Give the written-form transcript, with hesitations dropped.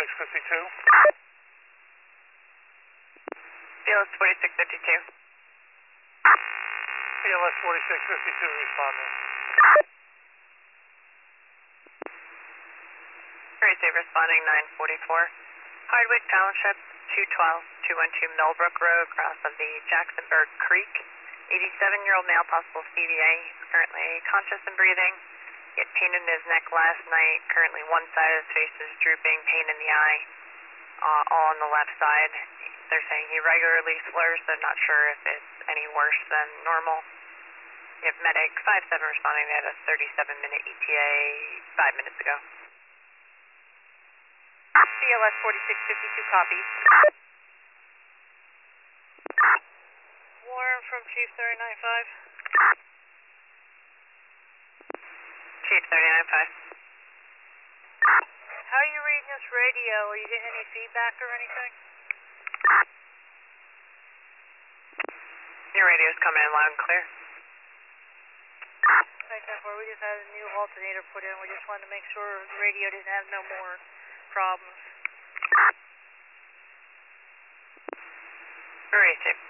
4652. BLS 4652. BLS 4652 responding. Thursday responding 944. Hardwick Township 212-212 Millbrook Road, cross of the Jacksonburg Creek. 87-year-old male, possible CVA, currently conscious and breathing. He had pain in his neck last night. Currently one side of his face is drooping, pain in the eye, all on the left side. They're saying he regularly slurs. They're not sure if it's any worse than normal. We have medic 57 responding. They had a 37-minute ETA 5 minutes ago. BLS 4652 copies. Warren from Chief 395. Chief 395. How are you reading this radio? Are you getting any feedback or anything? Your radio's coming in loud and clear. Thanks, we just had a new alternator put in. We just wanted to make sure the radio didn't have no more problems. Very safe.